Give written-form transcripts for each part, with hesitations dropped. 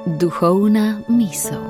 Duhovna misel.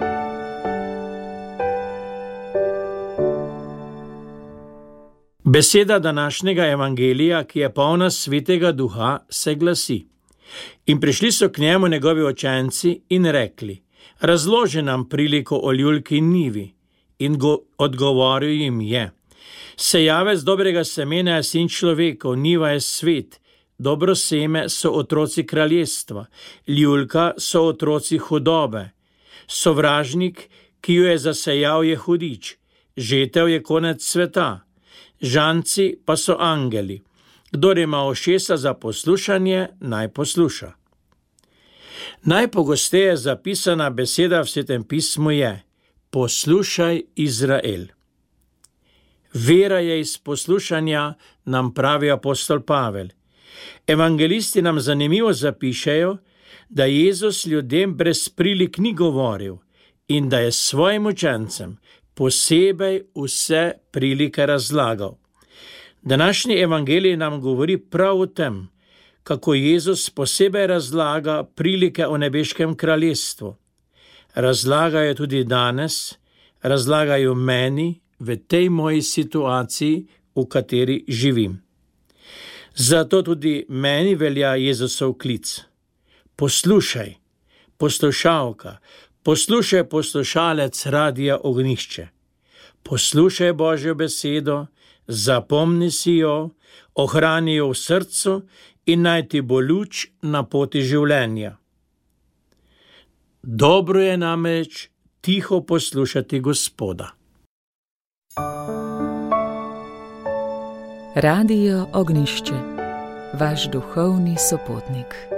Beseda današnjega evangelija, ki je polna Svetega Duha, se glasi: In prišli so k njemu njegovi učenci in rekli: Razloži nam priliko o ljulki in njivi. In odgovoril jim je: Sejavec dobrega semena je sin človekov, njiva je svet, dobro seme so otroci kraljestva, ljulka so otroci hudobe. Sovražnik, ki jo je zasejal, je hudič, žetev je konec sveta, žanci pa so angeli. Kdor ima ušesa za poslušanje, naj posluša. Najpogosteje zapisana beseda v Svetem pismu je: Poslušaj, Izrael. Vera je iz poslušanja, nam pravi apostol Pavel. Evangelisti nam zanimivo zapišejo, da Jezus ljudem brez prilik ni govoril in da je svojim učencem posebej vse prilike razlagal. Današnji evangelij nam govori prav o tem, kako Jezus posebej razlaga prilike o nebeškem kraljestvu. Razlagajo tudi danes, razlagajo meni v tej moji situaciji, v kateri živim. Zato tudi meni velja Jezusov klic. Poslušaj, poslušalka, poslušaj, poslušalec Radia Ognjišče. Poslušaj Božjo besedo, zapomni si jo, ohrani jo v srcu in naj ti bo luč na poti življenja. Dobro je namreč tiho poslušati Gospoda. Radio Ognjišče, vaš duhovni sopotnik.